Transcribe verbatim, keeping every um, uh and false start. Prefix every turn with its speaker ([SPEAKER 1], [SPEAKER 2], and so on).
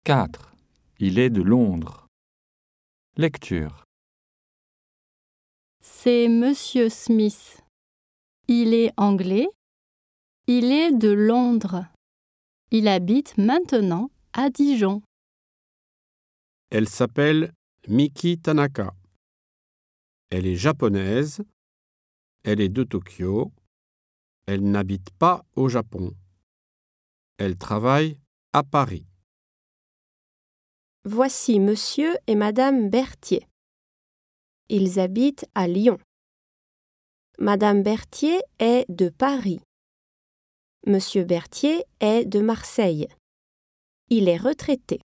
[SPEAKER 1] quatre. Il est de Londres. Lecture.
[SPEAKER 2] C'est Monsieur Smith. Il est anglais. Il est de Londres. Il habite maintenant à Dijon.
[SPEAKER 3] Elle s'appelle Miki Tanaka. Elle est japonaise. Elle est de Tokyo. Elle n'habite pas au Japon. Elle travaille à Paris.
[SPEAKER 4] Voici Monsieur et Madame Berthier. Ils habitent à Lyon. Madame Berthier est de Paris. Monsieur Berthier est de Marseille. Il est retraité.